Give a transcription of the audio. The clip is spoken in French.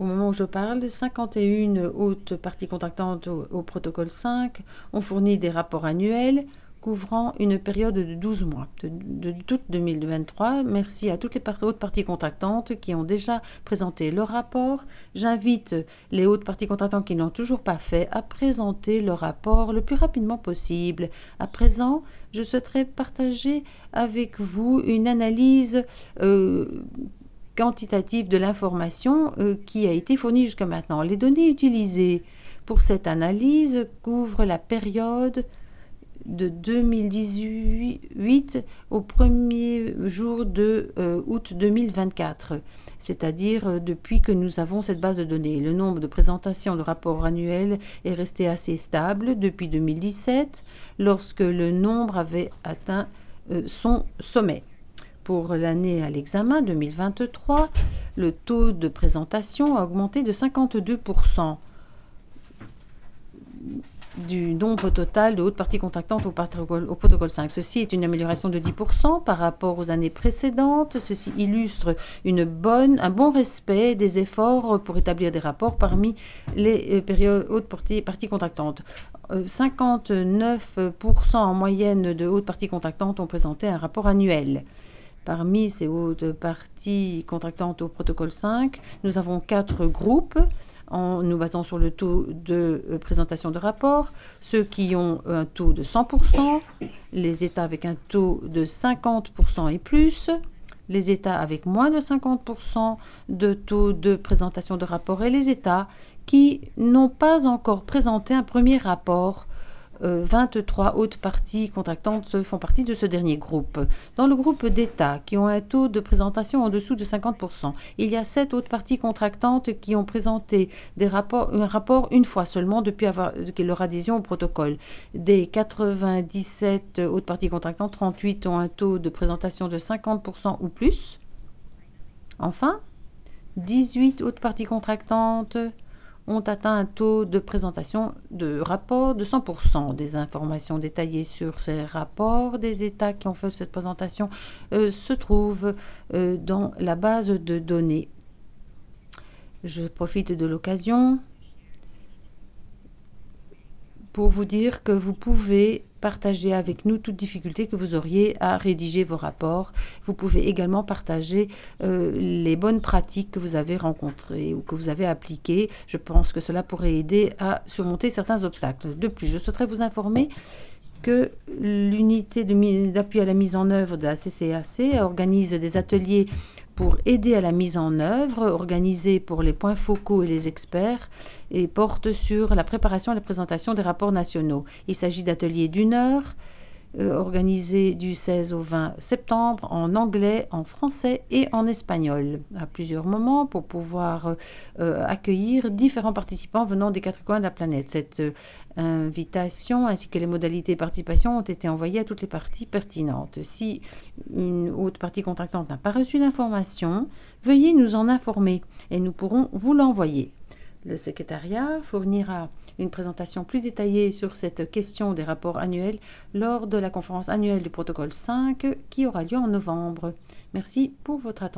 Au moment où je parle, 51 hautes parties contractantes au protocole 5 ont fourni des rapports annuels couvrant une période de 12 mois, de toute 2023. Merci à toutes les hautes parties contractantes qui ont déjà présenté leur rapport. J'invite les hautes parties contractantes qui n'ont toujours pas fait à présenter leur rapport le plus rapidement possible. À présent, je souhaiterais partager avec vous une analyse quantitative de l'information qui a été fournie jusqu'à maintenant. Les données utilisées pour cette analyse couvrent la période de 2018 au premier jour de août 2024, c'est-à-dire depuis que nous avons cette base de données. Le nombre de présentations de rapports annuels est resté assez stable depuis 2017, lorsque le nombre avait atteint son sommet. Pour l'année à l'examen 2023, le taux de présentation a augmenté de 52% du nombre total de hautes parties contractantes au protocole 5. Ceci est une amélioration de 10% par rapport aux années précédentes. Ceci illustre un bon respect des efforts pour établir des rapports parmi les périodes hautes parties contractantes. 59% en moyenne de hautes parties contractantes ont présenté un rapport annuel. Parmi ces hautes parties contractantes au protocole 5, nous avons 4 groupes en nous basant sur le taux de présentation de rapport, ceux qui ont un taux de 100%, les États avec un taux de 50% et plus, les États avec moins de 50% de taux de présentation de rapport et les États qui n'ont pas encore présenté un premier rapport. 23 hautes parties contractantes font partie de ce dernier groupe. Dans le groupe d'États qui ont un taux de présentation en dessous de 50%, il y a 7 hautes parties contractantes qui ont présenté un rapport une fois seulement depuis leur adhésion au protocole. Des 97 hautes parties contractantes, 38 ont un taux de présentation de 50% ou plus. Enfin, 18 hautes parties contractantes ont atteint un taux de présentation de rapport de 100%. Des informations détaillées sur ces rapports des États qui ont fait cette présentation se trouvent dans la base de données. Je profite de l'occasion pour vous dire que vous pouvez partager avec nous toute difficulté que vous auriez à rédiger vos rapports. Vous pouvez également partager les bonnes pratiques que vous avez rencontrées ou que vous avez appliquées. Je pense que cela pourrait aider à surmonter certains obstacles. De plus, je souhaiterais vous informer que l'unité d'appui à la mise en œuvre de la CCAC organise des ateliers pour aider à la mise en œuvre, organisés pour les points focaux et les experts, et porte sur la préparation et la présentation des rapports nationaux. Il s'agit d'ateliers d'1 heure, organisés du 16 au 20 septembre en anglais, en français et en espagnol, à plusieurs moments pour pouvoir accueillir différents participants venant des 4 coins de la planète. Cette invitation ainsi que les modalités de participation ont été envoyées à toutes les parties pertinentes. Si une haute partie contractante n'a pas reçu l'information, veuillez nous en informer et nous pourrons vous l'envoyer. Le secrétariat fournira une présentation plus détaillée sur cette question des rapports annuels lors de la conférence annuelle du protocole 5 qui aura lieu en novembre. Merci pour votre attention.